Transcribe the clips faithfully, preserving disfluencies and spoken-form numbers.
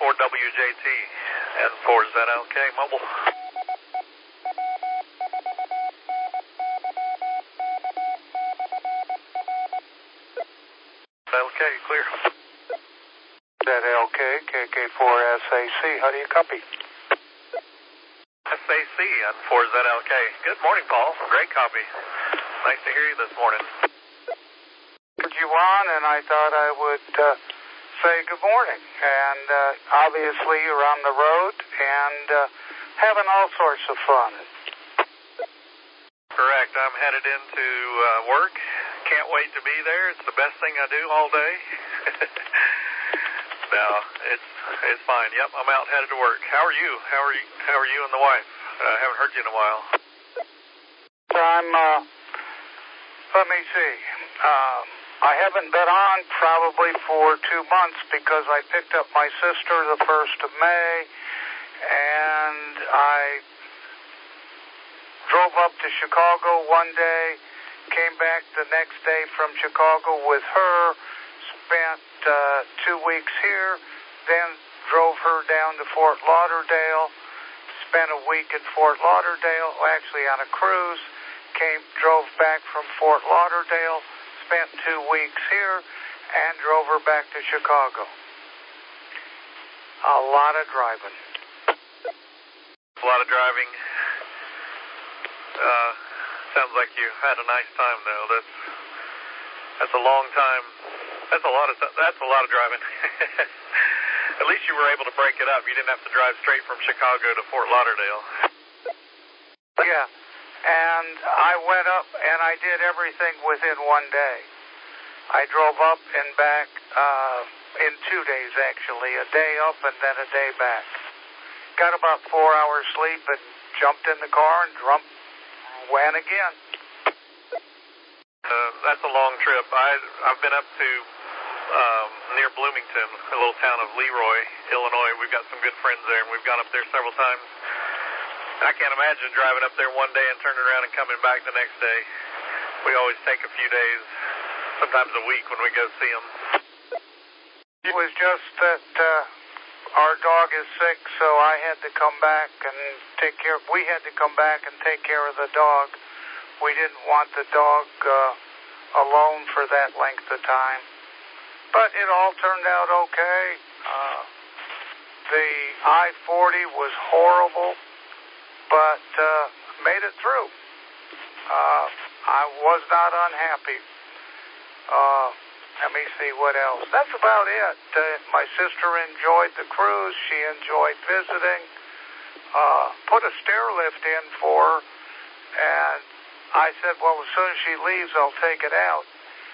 four W J T and four Z L K mobile. L K, clear. Z L K, K K four S A C, how do you copy? S A C and four Z L K. Good morning, Paul. Great copy. Nice to hear you this morning. Put you on, and I thought I would uh, say good morning. And uh, obviously you're on the road and uh, having all sorts of fun. Correct. I'm headed into uh, work. Can't wait to be there. It's the best thing I do all day. No, it's it's fine. Yep, I'm out headed to work. How are you? How are you? How are you and the wife? I uh, haven't heard you in a while. I'm. Uh, let me see. Uh, I haven't been on probably for two months because I picked up my sister the first of May, and I drove up to Chicago one day, came back the next day from Chicago with her, spent uh, two weeks here, then drove her down to Fort Lauderdale, spent a week in Fort Lauderdale, actually on a cruise, came, drove back from Fort Lauderdale, spent two weeks here, and drove her back to Chicago. A lot of driving. A lot of driving. Uh, sounds like you had a nice time, though. That's that's a long time. That's a lot of that's a lot of driving. At least you were able to break it up. You didn't have to drive straight from Chicago to Fort Lauderdale. Yeah, and I went up and I did everything within one day. I drove up and back uh, in two days, actually. A day up and then a day back. Got about four hours sleep and jumped in the car and drump, went again. Uh, that's a long trip. I, I've been up to um, near Bloomington, a little town of Leroy, Illinois. We've got some good friends there, and we've gone up there several times. I can't imagine driving up there one day and turning around and coming back the next day. We always take a few days, sometimes a week when we go see them. It was just that uh, our dog is sick, so I had to come back and take care. We had to come back and take care of the dog. We didn't want the dog uh, alone for that length of time. But it all turned out okay. Uh, the I forty was horrible, but uh, made it through. Uh, I was not unhappy. Uh, let me see what else. That's about it. Uh, my sister enjoyed the cruise. She enjoyed visiting. Uh, put a stair lift in for her, and I said, well, as soon as she leaves, I'll take it out.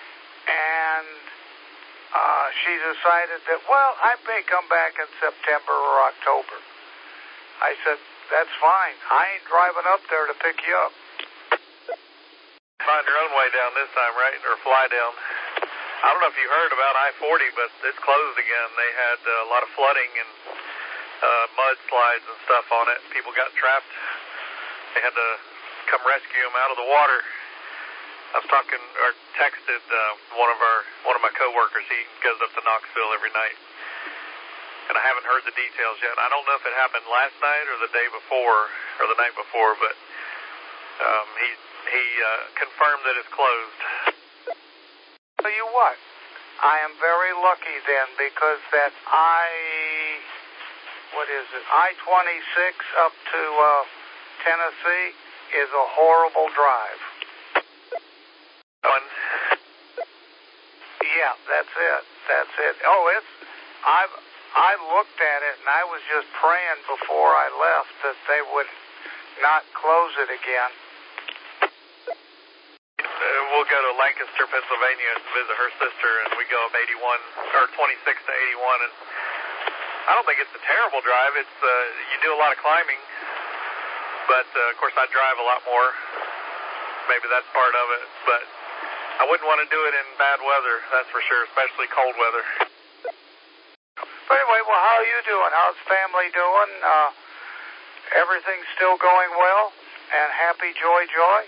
And uh, she decided that, well, I may come back in September or October. I said, that's fine. I ain't driving up there to pick you up. Find your own way down this time, right? Or fly down. I don't know if you heard about I forty, but it's closed again. They had uh, a lot of flooding and uh, mudslides and stuff on it. People got trapped. They had to come rescue them out of the water. I was talking or texted uh, one of our one of my coworkers. He goes up to Knoxville every night, and I haven't heard the details yet. I don't know if it happened last night or the day before or the night before, but um, he he uh, confirmed that it's closed. Tell you what, I am very lucky then because that I what is it I twenty-six up to uh, Tennessee is a horrible drive. One. Yeah, that's it. That's it. Oh, it's I've I looked at it and I was just praying before I left that they would not close it again. Uh, we'll go to Lancaster, Pennsylvania to visit her sister, and we go up eighty-one or twenty-six to eighty-one, and I don't think it's a terrible drive. It's uh, you do a lot of climbing, but uh, of course I drive a lot more. Maybe that's part of it, but I wouldn't want to do it in bad weather, that's for sure, especially cold weather. But anyway, well, how are you doing? How's family doing? Uh, everything's still going well? And happy joy, joy?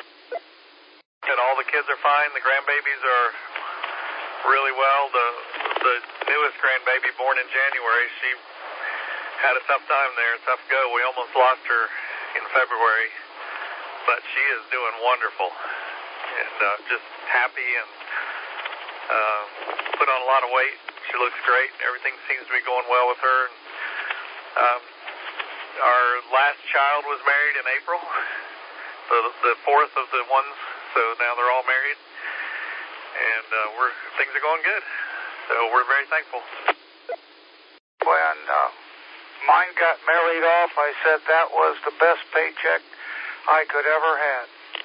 And all the kids are fine. The grandbabies are really well. The the newest grandbaby born in January. She had a tough time there, a tough go. We almost lost her in February, but she is doing wonderful and uh, just happy and uh, put on a lot of weight. She looks great. Everything seems to be going well with her. And, um, our last child was married in April, the, the fourth of the ones, so now they're all married, and uh, we're things are going good. So we're very thankful. When uh, mine got married off, I said that was the best paycheck I could ever have.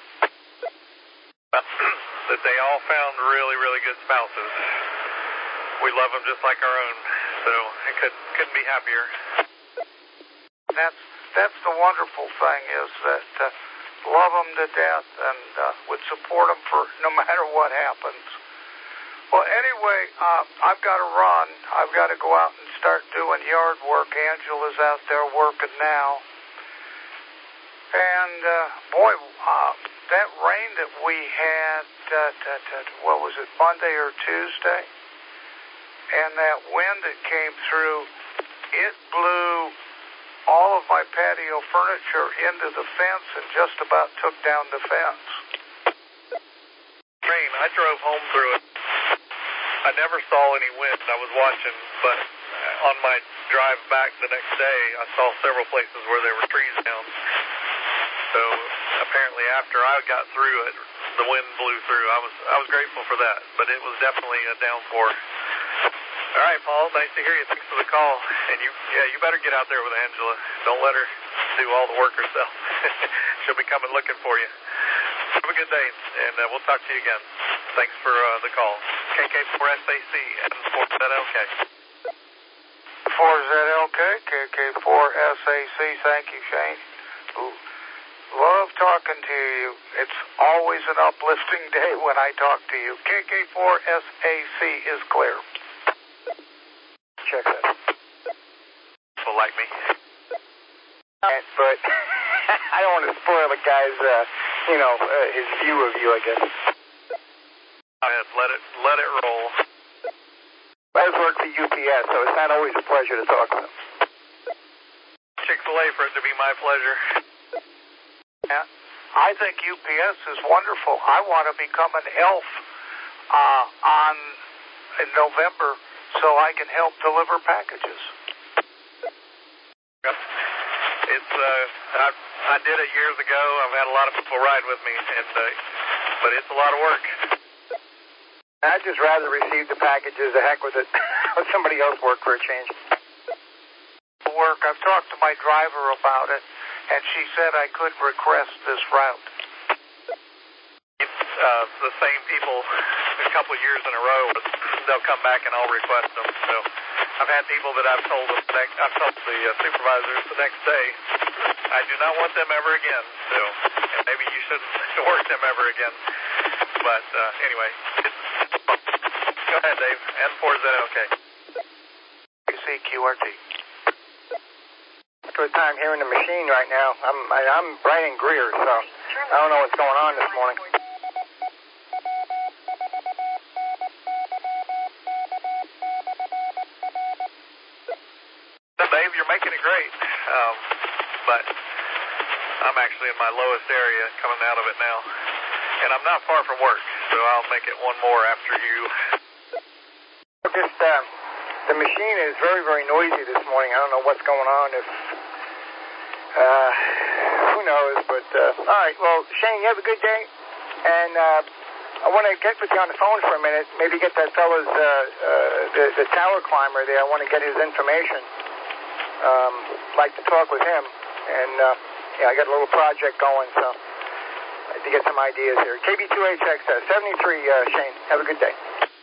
That they all found really, really good spouses. We love them just like our own, so I couldn't, couldn't be happier. That's that's the wonderful thing is that uh, love them to death and uh, would support them for no matter what happens. Well, anyway, uh, I've got to run. I've got to go out and start doing yard work. Angela's out there working now. And, uh, boy, uh, that rain that we had, uh, t- t- what was it, Monday or Tuesday? And that wind that came through, it blew all of my patio furniture into the fence and just about took down the fence. Rain, I drove home through it. I never saw any wind. I was watching, but on my drive back the next day, I saw several places where there were trees down. So apparently after I got through it, the wind blew through. I was I was grateful for that, but it was definitely a downpour. All right, Paul, nice to hear you. Thanks for the call. And you, yeah, you better get out there with Angela. Don't let her do all the work herself. She'll be coming looking for you. Have a good day, and uh, we'll talk to you again. Thanks for uh, the call. K K four S A C and four Z L K. four Z L K, K K four S A C. Thank you, Shane. Ooh. Love talking to you. It's always an uplifting day when I talk to you. K K four S A C is clear. Check that. People like me. But I don't want to spoil the guy's, uh, you know, uh, his view of you, I guess. Let it, let it roll. I work for U P S, so it's not always a pleasure to talk to them. Chick-fil-A for it to be my pleasure. Yeah, I think U P S is wonderful. I want to become an elf uh, on in November so I can help deliver packages. It's uh, I, I did it years ago. I've had a lot of people ride with me, and uh, but it's a lot of work. I'd just rather receive the packages. The heck with it. Let somebody else work for a change. Work. I've talked to my driver about it, and she said I could request this route. It's uh, the same people a couple of years in a row. They'll come back and I'll request them. So I've had people that I've told them. I've told the uh, supervisors the next day, I do not want them ever again. So and maybe you shouldn't work them ever again. But uh, anyway, it's, go ahead, Dave. N four Z L K. C Q R T. Good time here in the machine right now. I'm I, I'm Brian Greer, so I don't know what's going on this morning. Dave, you're making it great, um, but I'm actually in my lowest area coming out of it now, and I'm not far from work, so I'll make it one more after you. Just uh, the machine is very, very noisy this morning. I don't know what's going on. If uh, who knows? But uh, all right. Well, Shane, you have a good day, and uh, I want to get with you on the phone for a minute. Maybe get that fellow's uh, uh, the, the tower climber there. I want to get his information. Um, like to talk with him, and uh, yeah, I got a little project going, so I'd like to get some ideas here. K B two H X S seventy-three, uh, Shane. Have a good day.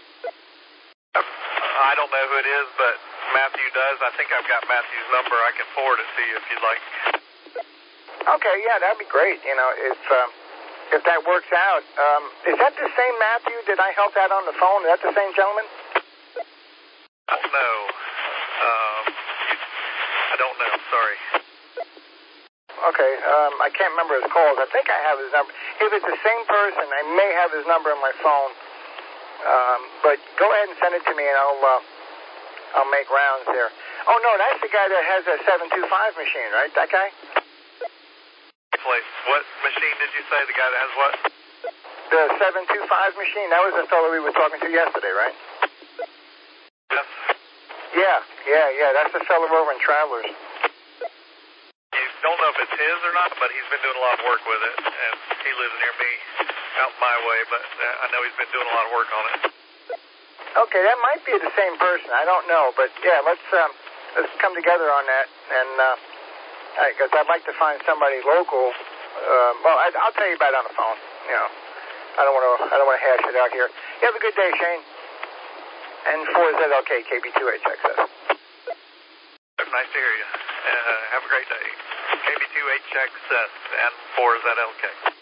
I don't know who it is, but Matthew does. I think I've got Matthew's number. I can forward it to you if you'd like. Okay, yeah, that'd be great. You know, if um, if that works out, um, is that the same Matthew that I helped out on the phone? Is that the same gentleman? No. Um, I don't know. Sorry. Okay, um, I can't remember his calls. I think I have his number. If it's the same person, I may have his number on my phone. Um, but go ahead and send it to me, and I'll uh, I'll make rounds there. Oh no, that's the guy that has a seven two five machine, right? That guy. Place. What machine did you say? The guy that has what? The seven two five machine. That was the fellow we were talking to yesterday, right? Yes. Yeah, yeah, yeah. That's the fellow over in Travelers. You don't know if it's his or not, but he's been doing a lot of work with it, and he lives near me, out my way. But I know he's been doing a lot of work on it. Okay, that might be the same person. I don't know, but yeah, let's um, let's come together on that, and because uh, I'd like to find somebody local. Uh, well, I, I'll tell you about it on the phone. You know, I don't want to I don't want to hash it out here. You have a good day, Shane. And four Z L K K B two H X S. Nice to hear you. Uh, have a great day. K B two H X S and four Z L K.